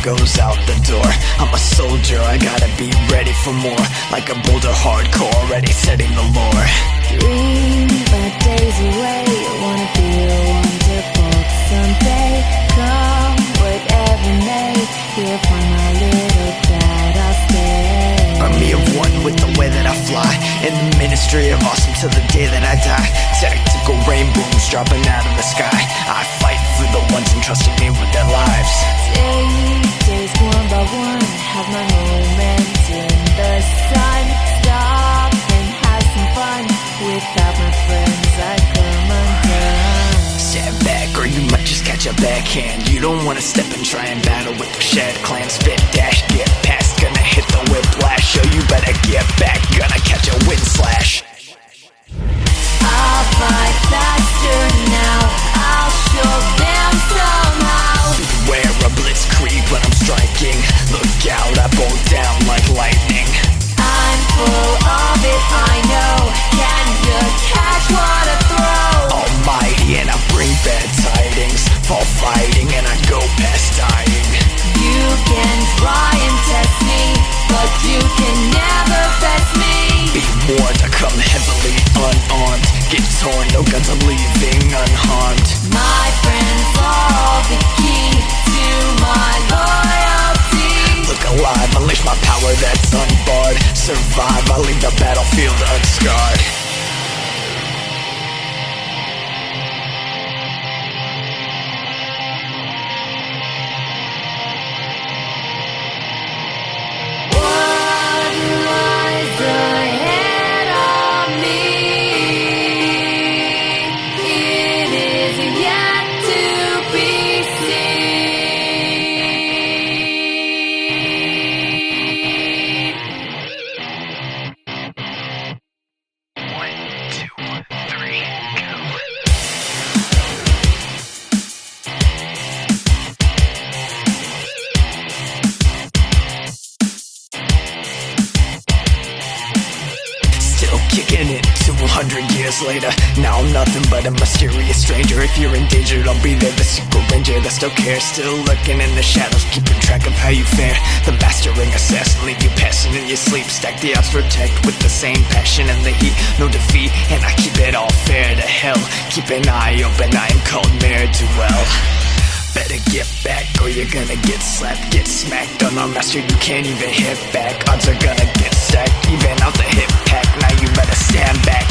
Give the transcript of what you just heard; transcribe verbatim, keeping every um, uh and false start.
goes out the door. I'm a soldier, I gotta be ready for more. Like a boulder hardcore, already setting the lore. Dream but days away, wanna be a wonderful someday. Come whatever may, here upon my little cloud I'll stay. Army of one with the way that I fly, in the ministry of awesome till the day that I die. Tactical rainbows dropping out of the sky. I fight for the ones entrusting me with their lives. Take days one by one, have my moments in the sun. Stop and have some fun, without my friends I come undone. Stand back or you might just catch a backhand. You don't wanna step and try and battle with the Shad Clan. Spit dash, get past, gonna hit the whiplash. So you better get back, gonna catch a wind slash. I'll fight faster now, I'll show them somehow. Beware a blitzkrieg when I'm striking. Look out, I bow down like lightning. I'm full of it, I know. Can you catch what I throw? Almighty and I bring bad tidings. Fall fighting and I go past dying. You can try and test me, but you can never best me. Be warned, I come heavily unarmed. Get torn, no guns are leaving unharmed. My friends are all the key to my loyalty. Look alive, unleash my power that's unbarred. Survive, I leave the battlefield unscarred. What lies ahead of me? It is yet to be seen. One, two, three, go. Still kicking it two hundred years later. Now I'm nothing but a mysterious stranger. If you're endangered, I'll be there, the secret ranger that still cares. Still lurking in the shadows, keeping track of how you fare. The mastering assassin, leave you passing in your sleep. Stack the odds, protect with the same passion and the heat. No defeat, and I keep it all fair to hell. Keep an eye open, I am called ne'er-do-well. Better get back or you're gonna get slapped, get smacked. On our master you can't even hit back. Odds are gonna get stacked, even out the hip pack. Now you better stand back.